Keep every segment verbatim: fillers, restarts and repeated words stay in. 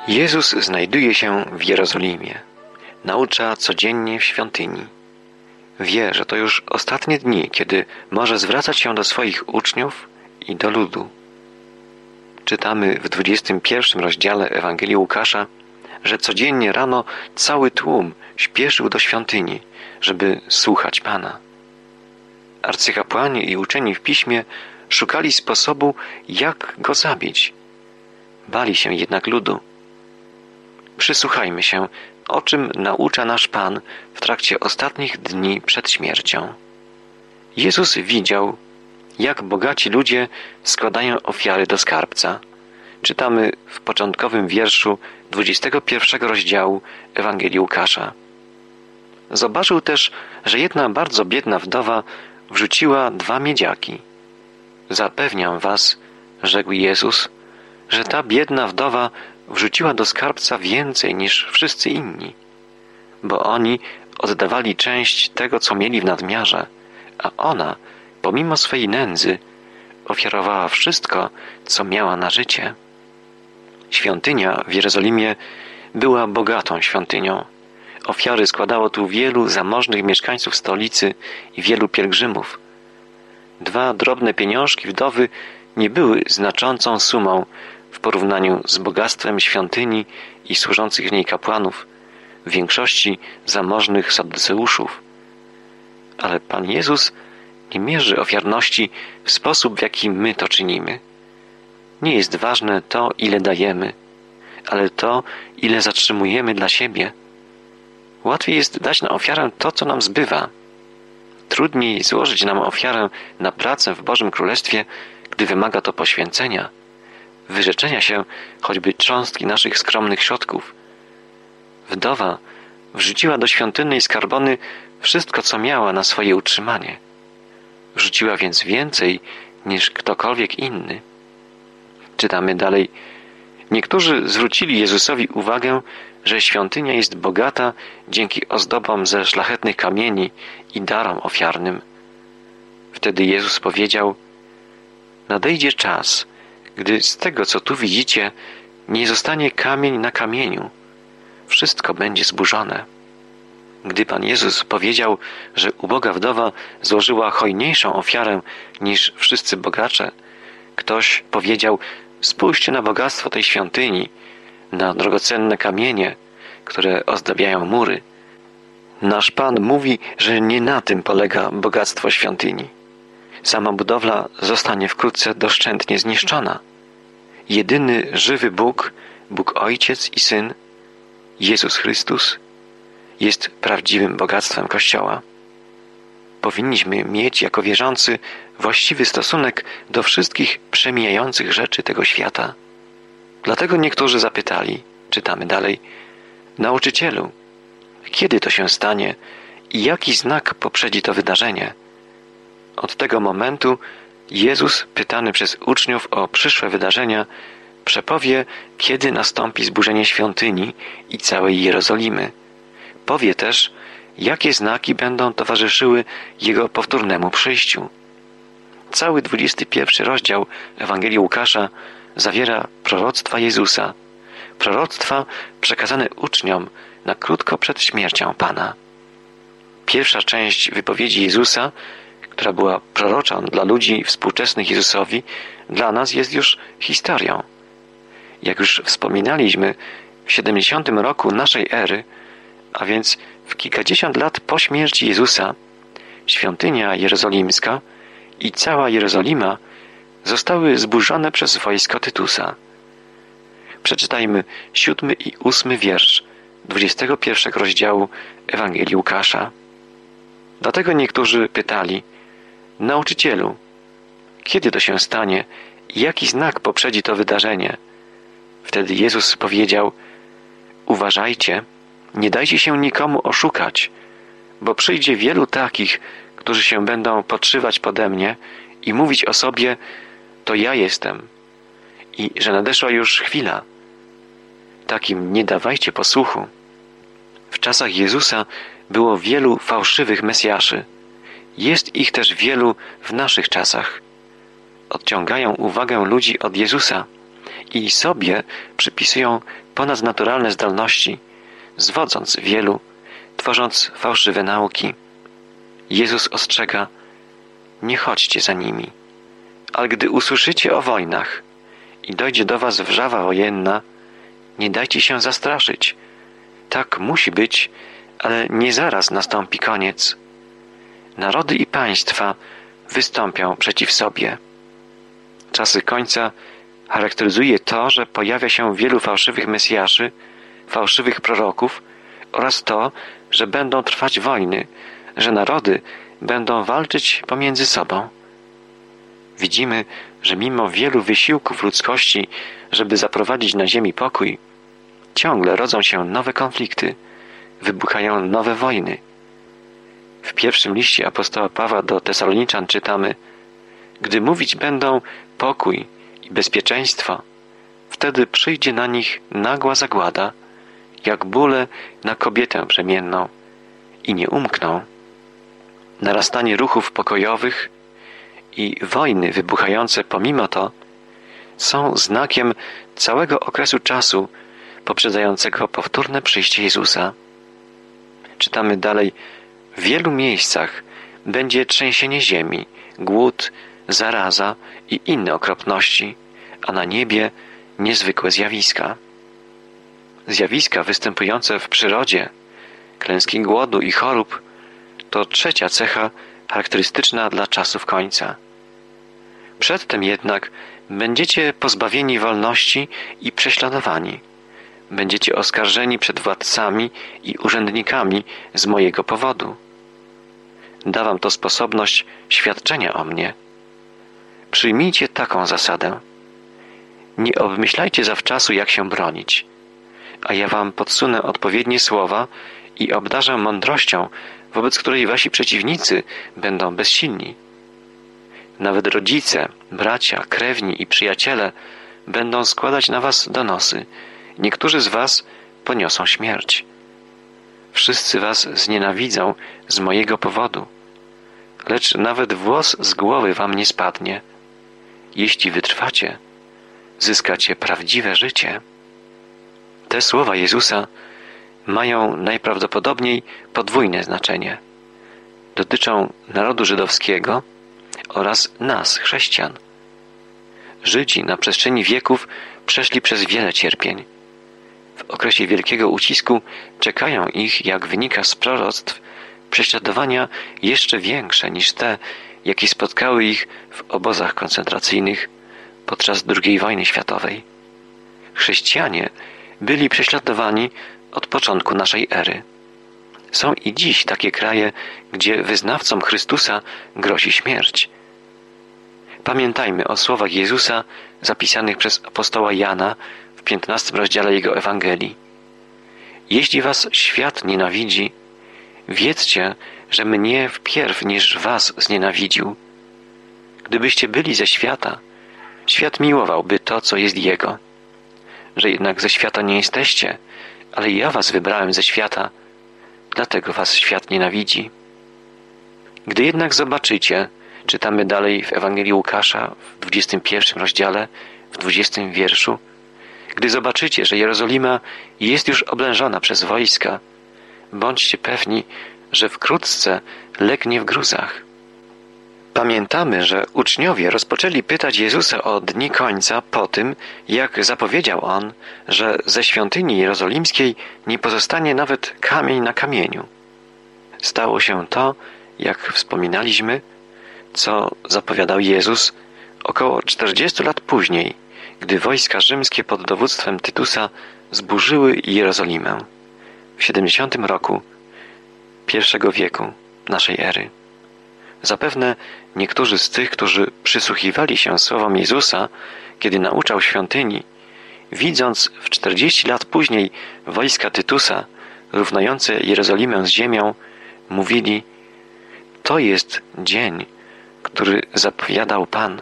Jezus znajduje się w Jerozolimie. Naucza codziennie w świątyni. Wie, że to już ostatnie dni, kiedy może zwracać się do swoich uczniów i do ludu. Czytamy w dwudziestym pierwszym rozdziale Ewangelii Łukasza, że codziennie rano cały tłum śpieszył do świątyni, żeby słuchać Pana. Arcykapłani i uczeni w piśmie szukali sposobu, jak Go zabić. Bali się jednak ludu. Przysłuchajmy się, o czym naucza nasz Pan w trakcie ostatnich dni przed śmiercią. Jezus widział, jak bogaci ludzie składają ofiary do skarbca. Czytamy w początkowym wierszu dwudziestego pierwszego rozdziału Ewangelii Łukasza. Zobaczył też, że jedna bardzo biedna wdowa wrzuciła dwa miedziaki. Zapewniam was, rzekł Jezus, że ta biedna wdowa wrzuciła do skarbca więcej niż wszyscy inni, bo oni oddawali część tego, co mieli w nadmiarze, a ona, pomimo swej nędzy, ofiarowała wszystko, co miała na życie. Świątynia w Jerozolimie była bogatą świątynią. Ofiary składało tu wielu zamożnych mieszkańców stolicy i wielu pielgrzymów. Dwa drobne pieniążki wdowy nie były znaczącą sumą w porównaniu z bogactwem świątyni i służących w niej kapłanów, w większości zamożnych saduceuszów. Ale Pan Jezus nie mierzy ofiarności w sposób, w jaki my to czynimy. Nie jest ważne to, ile dajemy, ale to, ile zatrzymujemy dla siebie. Łatwiej jest dać na ofiarę to, co nam zbywa. Trudniej złożyć nam ofiarę na pracę w Bożym Królestwie, gdy wymaga to poświęcenia, wyrzeczenia się choćby cząstki naszych skromnych środków. Wdowa wrzuciła do świątynnej skarbony wszystko, co miała na swoje utrzymanie. Wrzuciła więc więcej niż ktokolwiek inny. Czytamy dalej. Niektórzy zwrócili Jezusowi uwagę, że świątynia jest bogata dzięki ozdobom ze szlachetnych kamieni i darom ofiarnym. Wtedy Jezus powiedział: nadejdzie czas, gdy z tego, co tu widzicie, nie zostanie kamień na kamieniu. Wszystko będzie zburzone. Gdy Pan Jezus powiedział, że uboga wdowa złożyła hojniejszą ofiarę niż wszyscy bogacze, ktoś powiedział: spójrzcie na bogactwo tej świątyni, na drogocenne kamienie, które ozdabiają mury. Nasz Pan mówi, że nie na tym polega bogactwo świątyni. Sama budowla zostanie wkrótce doszczętnie zniszczona. Jedyny żywy Bóg, Bóg Ojciec i Syn, Jezus Chrystus, jest prawdziwym bogactwem Kościoła. Powinniśmy mieć jako wierzący właściwy stosunek do wszystkich przemijających rzeczy tego świata. Dlatego niektórzy zapytali, czytamy dalej, nauczycielu, kiedy to się stanie i jaki znak poprzedzi to wydarzenie? Od tego momentu Jezus, pytany przez uczniów o przyszłe wydarzenia, przepowie, kiedy nastąpi zburzenie świątyni i całej Jerozolimy. Powie też, jakie znaki będą towarzyszyły Jego powtórnemu przyjściu. Cały dwudziesty pierwszy rozdział Ewangelii Łukasza zawiera proroctwa Jezusa, proroctwa przekazane uczniom na krótko przed śmiercią Pana. Pierwsza część wypowiedzi Jezusa, która była proroczą dla ludzi współczesnych Jezusowi, dla nas jest już historią. Jak już wspominaliśmy, w siedemdziesiątym roku naszej ery, a więc w kilkadziesiąt lat po śmierci Jezusa, świątynia jerozolimska i cała Jerozolima zostały zburzone przez wojsko Tytusa. Przeczytajmy siódmy i ósmy wiersz dwudziestego pierwszego rozdziału Ewangelii Łukasza. Dlatego niektórzy pytali: nauczycielu, kiedy to się stanie i jaki znak poprzedzi to wydarzenie? Wtedy Jezus powiedział: uważajcie, nie dajcie się nikomu oszukać, bo przyjdzie wielu takich, którzy się będą podszywać pode mnie i mówić o sobie: to ja jestem i że nadeszła już chwila. Takim nie dawajcie posłuchu. W czasach Jezusa było wielu fałszywych Mesjaszy. Jest ich też wielu w naszych czasach. Odciągają uwagę ludzi od Jezusa i sobie przypisują ponadnaturalne zdolności, zwodząc wielu, tworząc fałszywe nauki. Jezus ostrzega: nie chodźcie za nimi. Ale gdy usłyszycie o wojnach i dojdzie do was wrzawa wojenna, nie dajcie się zastraszyć. Tak musi być, ale nie zaraz nastąpi koniec. Narody i państwa wystąpią przeciw sobie. Czasy końca charakteryzuje to, że pojawia się wielu fałszywych mesjaszy, fałszywych proroków oraz to, że będą trwać wojny, że narody będą walczyć pomiędzy sobą. Widzimy, że mimo wielu wysiłków ludzkości, żeby zaprowadzić na ziemi pokój, ciągle rodzą się nowe konflikty, wybuchają nowe wojny. W pierwszym liście apostoła Pawła do Tesaloniczan czytamy: gdy mówić będą pokój i bezpieczeństwo, wtedy przyjdzie na nich nagła zagłada, jak bóle na kobietę brzemienną, i nie umkną. Narastanie ruchów pokojowych i wojny wybuchające pomimo to są znakiem całego okresu czasu poprzedzającego powtórne przyjście Jezusa. Czytamy dalej: w wielu miejscach będzie trzęsienie ziemi, głód, zaraza i inne okropności, a na niebie niezwykłe zjawiska. Zjawiska występujące w przyrodzie, klęski głodu i chorób, to trzecia cecha charakterystyczna dla czasów końca. Przedtem jednak będziecie pozbawieni wolności i prześladowani. Będziecie oskarżeni przed władcami i urzędnikami z mojego powodu. Da wam to sposobność świadczenia o mnie. Przyjmijcie taką zasadę. Nie obmyślajcie zawczasu, jak się bronić, a ja wam podsunę odpowiednie słowa i obdarzę mądrością, wobec której wasi przeciwnicy będą bezsilni. Nawet rodzice, bracia, krewni i przyjaciele będą składać na was donosy. Niektórzy z was poniosą śmierć. Wszyscy was znienawidzą z mojego powodu, lecz nawet włos z głowy wam nie spadnie. Jeśli wytrwacie, zyskacie prawdziwe życie. Te słowa Jezusa mają najprawdopodobniej podwójne znaczenie. Dotyczą narodu żydowskiego oraz nas, chrześcijan. Żydzi na przestrzeni wieków przeszli przez wiele cierpień. W okresie wielkiego ucisku czekają ich, jak wynika z proroctw, prześladowania jeszcze większe niż te, jakie spotkały ich w obozach koncentracyjnych podczas drugiej wojny światowej. Chrześcijanie byli prześladowani od początku naszej ery. Są i dziś takie kraje, gdzie wyznawcom Chrystusa grozi śmierć. Pamiętajmy o słowach Jezusa zapisanych przez apostoła Jana w piętnastym rozdziale jego Ewangelii. Jeśli was świat nienawidzi, wiedzcie, że mnie wpierw niż was znienawidził. Gdybyście byli ze świata, świat miłowałby to, co jest jego. Że jednak ze świata nie jesteście, ale ja was wybrałem ze świata, dlatego was świat nienawidzi. Gdy jednak zobaczycie, czytamy dalej w Ewangelii Łukasza w dwudziestym pierwszym rozdziale, w dwudziestym wierszu, gdy zobaczycie, że Jerozolima jest już oblężona przez wojska, bądźcie pewni, że wkrótce legnie w gruzach. Pamiętamy, że uczniowie rozpoczęli pytać Jezusa o dni końca po tym, jak zapowiedział On, że ze świątyni jerozolimskiej nie pozostanie nawet kamień na kamieniu. Stało się to, jak wspominaliśmy, co zapowiadał Jezus około czterdziestu lat później, gdy wojska rzymskie pod dowództwem Tytusa zburzyły Jerozolimę w siedemdziesiątym roku pierwszego wieku naszej ery. Zapewne niektórzy z tych, którzy przysłuchiwali się słowom Jezusa, kiedy nauczał świątyni, widząc w czterdzieści lat później wojska Tytusa równające Jerozolimę z ziemią, mówili: to jest dzień, który zapowiadał Pan.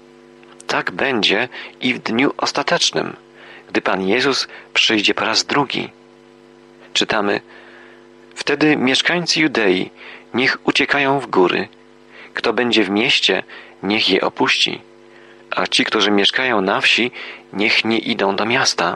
Tak będzie i w dniu ostatecznym, gdy Pan Jezus przyjdzie po raz drugi. Czytamy: wtedy mieszkańcy Judei niech uciekają w góry. Kto będzie w mieście, niech je opuści, a ci, którzy mieszkają na wsi, niech nie idą do miasta.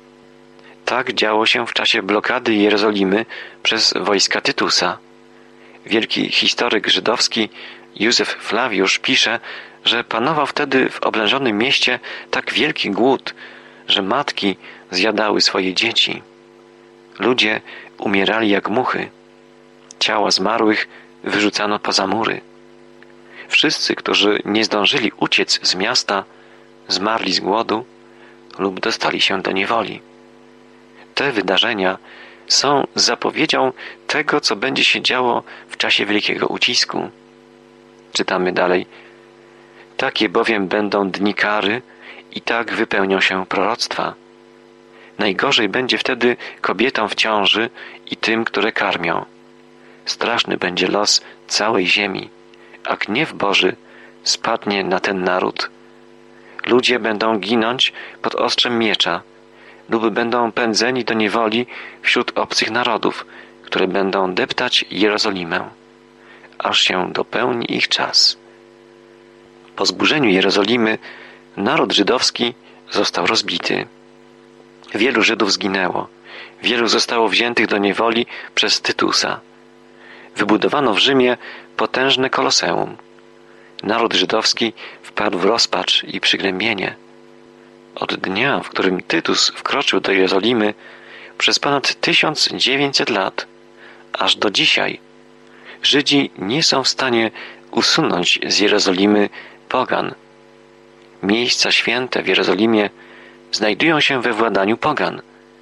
Tak działo się w czasie blokady Jerozolimy przez wojska Tytusa. Wielki historyk żydowski Józef Flawiusz pisze, że panował wtedy w oblężonym mieście tak wielki głód, że matki zjadały swoje dzieci. Ludzie umierali jak muchy. Ciała zmarłych wyrzucano poza mury. Wszyscy, którzy nie zdążyli uciec z miasta, zmarli z głodu lub dostali się do niewoli. Te wydarzenia są zapowiedzią tego, co będzie się działo w czasie wielkiego ucisku. Czytamy dalej. Takie bowiem będą dni kary i tak wypełnią się proroctwa. Najgorzej będzie wtedy kobietom w ciąży i tym, które karmią. Straszny będzie los całej ziemi, a gniew Boży spadnie na ten naród. Ludzie będą ginąć pod ostrzem miecza lub będą pędzeni do niewoli wśród obcych narodów, które będą deptać Jerozolimę, aż się dopełni ich czas. Po zburzeniu Jerozolimy naród żydowski został rozbity. Wielu Żydów zginęło, wielu zostało wziętych do niewoli przez Tytusa. Wybudowano w Rzymie potężne koloseum. Naród żydowski wpadł w rozpacz i przygnębienie. Od dnia, w którym Tytus wkroczył do Jerozolimy, przez ponad tysiąc dziewięćset lat, aż do dzisiaj, Żydzi nie są w stanie usunąć z Jerozolimy pogan. Miejsca święte w Jerozolimie znajdują się we władaniu pogan.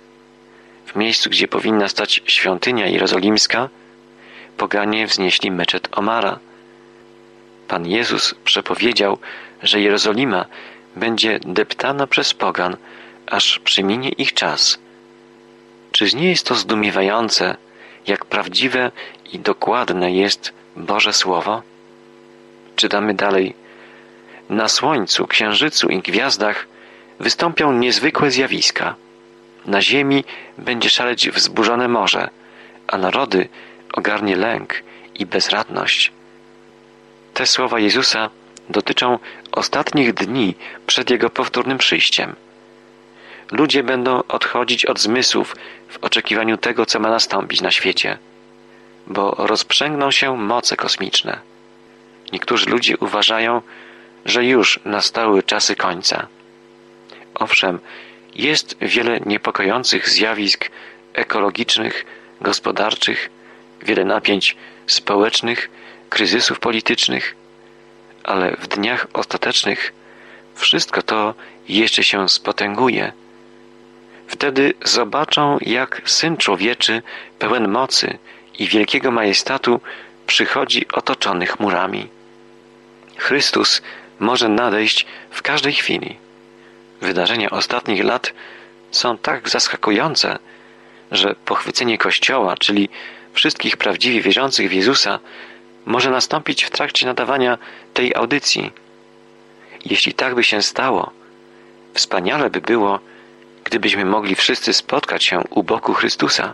W miejscu, gdzie powinna stać świątynia jerozolimska, poganie wznieśli meczet Omara. Pan Jezus przepowiedział, że Jerozolima będzie deptana przez pogan, aż przeminie ich czas. Czyż nie jest to zdumiewające, jak prawdziwe i dokładne jest Boże Słowo? Czytamy dalej. Na słońcu, księżycu i gwiazdach wystąpią niezwykłe zjawiska. Na ziemi będzie szaleć wzburzone morze, a narody ogarnie lęk i bezradność. Te słowa Jezusa dotyczą ostatnich dni przed Jego powtórnym przyjściem. Ludzie będą odchodzić od zmysłów w oczekiwaniu tego, co ma nastąpić na świecie, bo rozprzęgną się moce kosmiczne. Niektórzy ludzie uważają, że już nastały czasy końca. Owszem, jest wiele niepokojących zjawisk ekologicznych, gospodarczych, wiele napięć społecznych, kryzysów politycznych, ale w dniach ostatecznych wszystko to jeszcze się spotęguje. Wtedy zobaczą, jak Syn Człowieczy, pełen mocy i wielkiego majestatu, przychodzi otoczony chmurami. Chrystus może nadejść w każdej chwili. Wydarzenia ostatnich lat są tak zaskakujące, że pochwycenie Kościoła, czyli wszystkich prawdziwie wierzących w Jezusa, może nastąpić w trakcie nadawania tej audycji. Jeśli tak by się stało, wspaniale by było, gdybyśmy mogli wszyscy spotkać się u boku Chrystusa.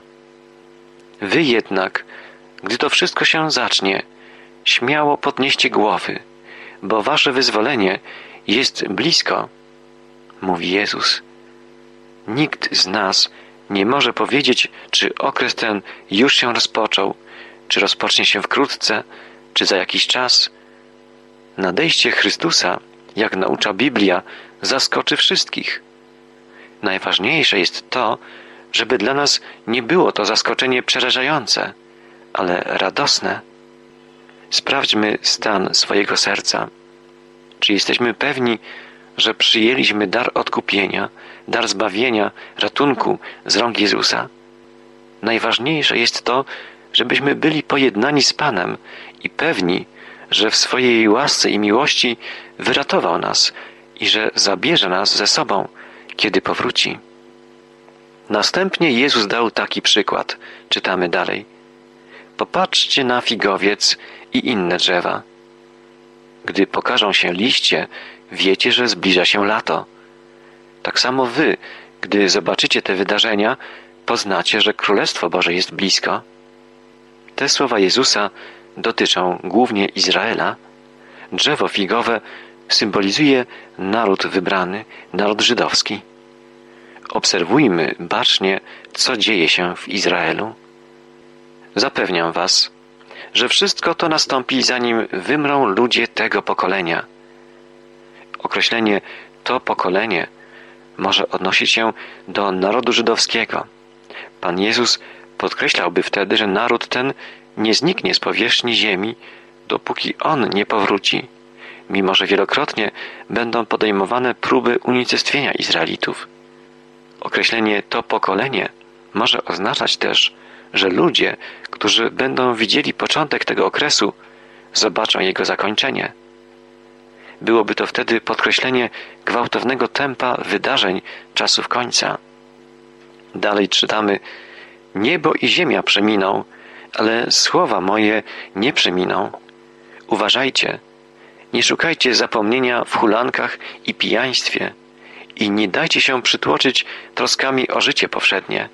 Wy jednak, gdy to wszystko się zacznie, śmiało podnieście głowy, bo wasze wyzwolenie jest blisko, mówi Jezus. Nikt z nas nie może powiedzieć, czy okres ten już się rozpoczął, czy rozpocznie się wkrótce, czy za jakiś czas. Nadejście Chrystusa, jak naucza Biblia, zaskoczy wszystkich. Najważniejsze jest to, żeby dla nas nie było to zaskoczenie przerażające, ale radosne. Sprawdźmy stan swojego serca. Czy jesteśmy pewni, że przyjęliśmy dar odkupienia, dar zbawienia, ratunku z rąk Jezusa? Najważniejsze jest to, żebyśmy byli pojednani z Panem i pewni, że w swojej łasce i miłości wyratował nas i że zabierze nas ze sobą, kiedy powróci. Następnie Jezus dał taki przykład. Czytamy dalej. Popatrzcie na figowiec i inne drzewa. Gdy pokażą się liście, wiecie, że zbliża się lato. Tak samo wy, gdy zobaczycie te wydarzenia, poznacie, że Królestwo Boże jest blisko. Te słowa Jezusa dotyczą głównie Izraela. Drzewo figowe symbolizuje naród wybrany, naród żydowski. Obserwujmy bacznie, co dzieje się w Izraelu. Zapewniam was, że wszystko to nastąpi, zanim wymrą ludzie tego pokolenia. Określenie to pokolenie może odnosić się do narodu żydowskiego. Pan Jezus podkreślałby wtedy, że naród ten nie zniknie z powierzchni ziemi, dopóki On nie powróci, mimo że wielokrotnie będą podejmowane próby unicestwienia Izraelitów. Określenie to pokolenie może oznaczać też, że ludzie, którzy będą widzieli początek tego okresu, zobaczą jego zakończenie. Byłoby to wtedy podkreślenie gwałtownego tempa wydarzeń czasów końca. Dalej czytamy: niebo i ziemia przeminą, ale słowa moje nie przeminą. Uważajcie, nie szukajcie zapomnienia w hulankach i pijaństwie i nie dajcie się przytłoczyć troskami o życie powszednie.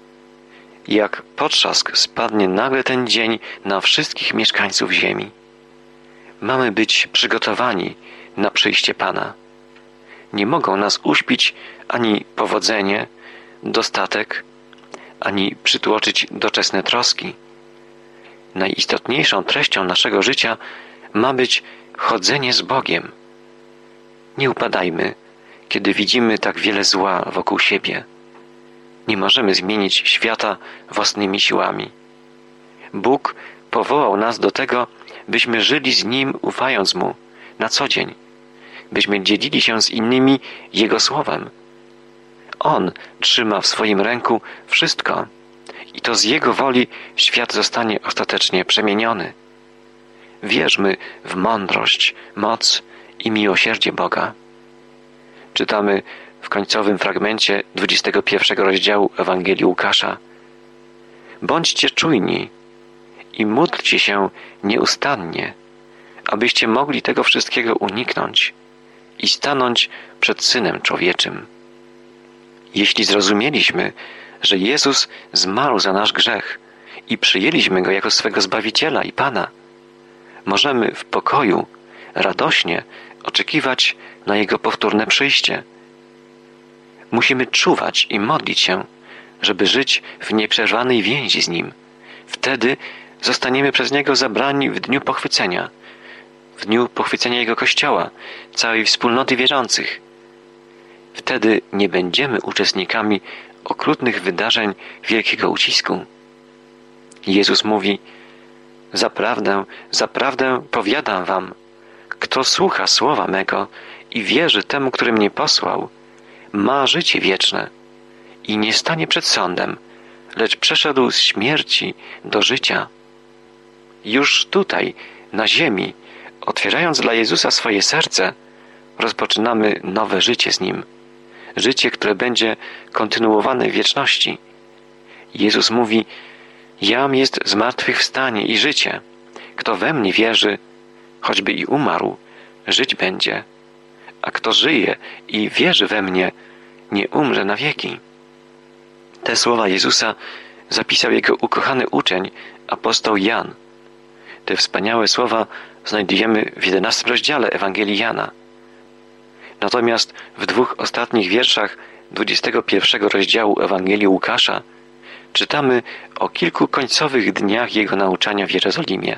Jak potrzask spadnie nagle ten dzień na wszystkich mieszkańców ziemi. Mamy być przygotowani na przyjście Pana. Nie mogą nas uśpić ani powodzenie, dostatek, ani przytłoczyć doczesne troski. Najistotniejszą treścią naszego życia ma być chodzenie z Bogiem. Nie upadajmy, kiedy widzimy tak wiele zła wokół siebie. Nie możemy zmienić świata własnymi siłami. Bóg powołał nas do tego, byśmy żyli z Nim, ufając Mu na co dzień, byśmy dzielili się z innymi Jego Słowem. On trzyma w swoim ręku wszystko i to z Jego woli świat zostanie ostatecznie przemieniony. Wierzmy w mądrość, moc i miłosierdzie Boga. Czytamy w końcowym fragmencie dwudziestego pierwszego rozdziału Ewangelii Łukasza: bądźcie czujni i módlcie się nieustannie, abyście mogli tego wszystkiego uniknąć i stanąć przed Synem Człowieczym. Jeśli zrozumieliśmy, że Jezus zmarł za nasz grzech i przyjęliśmy Go jako swego Zbawiciela i Pana, możemy w pokoju, radośnie oczekiwać na Jego powtórne przyjście. Musimy czuwać i modlić się, żeby żyć w nieprzerwanej więzi z Nim. Wtedy zostaniemy przez Niego zabrani w dniu pochwycenia, w dniu pochwycenia Jego Kościoła, całej wspólnoty wierzących. Wtedy nie będziemy uczestnikami okrutnych wydarzeń wielkiego ucisku. Jezus mówi: zaprawdę, zaprawdę powiadam wam, kto słucha słowa mego i wierzy temu, który mnie posłał, ma życie wieczne i nie stanie przed sądem, lecz przeszedł z śmierci do życia. Już tutaj, na ziemi, otwierając dla Jezusa swoje serce, rozpoczynamy nowe życie z Nim. Życie, które będzie kontynuowane w wieczności. Jezus mówi: jam jest zmartwychwstanie i życie. Kto we mnie wierzy, choćby i umarł, żyć będzie. A kto żyje i wierzy we mnie, nie umrze na wieki. Te słowa Jezusa zapisał Jego ukochany uczeń, apostoł Jan. Te wspaniałe słowa znajdujemy w jedenastym rozdziale Ewangelii Jana. Natomiast w dwóch ostatnich wierszach dwudziestego pierwszego rozdziału Ewangelii Łukasza czytamy o kilku końcowych dniach Jego nauczania w Jerozolimie.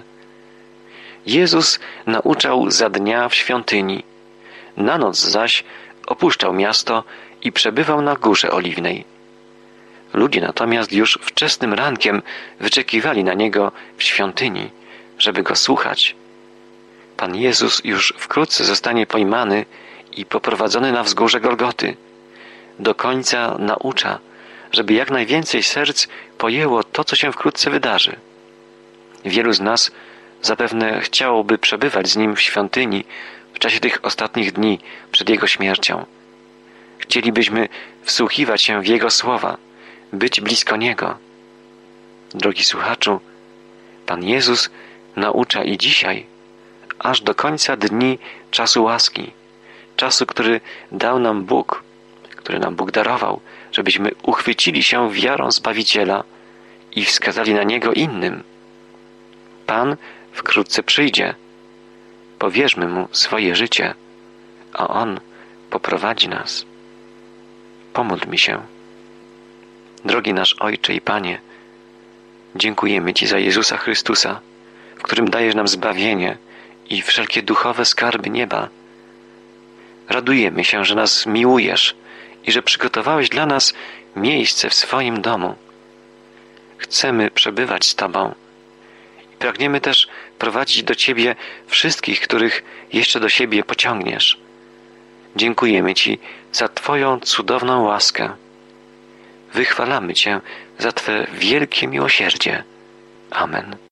Jezus nauczał za dnia w świątyni, na noc zaś opuszczał miasto i przebywał na Górze Oliwnej. Ludzie natomiast już wczesnym rankiem wyczekiwali na Niego w świątyni, żeby Go słuchać. Pan Jezus już wkrótce zostanie pojmany i poprowadzony na wzgórze Golgoty. Do końca naucza, żeby jak najwięcej serc pojęło to, co się wkrótce wydarzy. Wielu z nas zapewne chciałoby przebywać z Nim w świątyni w czasie tych ostatnich dni przed Jego śmiercią. Chcielibyśmy wsłuchiwać się w Jego słowa, być blisko Niego. Drogi słuchaczu, Pan Jezus naucza i dzisiaj, aż do końca dni czasu łaski, czasu, który dał nam Bóg, który nam Bóg darował, żebyśmy uchwycili się wiarą Zbawiciela i wskazali na Niego innym. Pan wkrótce przyjdzie. Powierzmy Mu swoje życie. a On poprowadzi nas. Pomódl mi się. Drogi nasz Ojcze i Panie, dziękujemy Ci za Jezusa Chrystusa, w którym dajesz nam zbawienie i wszelkie duchowe skarby nieba. Radujemy się, że nas miłujesz i że przygotowałeś dla nas miejsce w swoim domu. Chcemy przebywać z Tobą i pragniemy też prowadzić do Ciebie wszystkich, których jeszcze do siebie pociągniesz. Dziękujemy Ci za Twoją cudowną łaskę. Wychwalamy Cię za Twe wielkie miłosierdzie. Amen.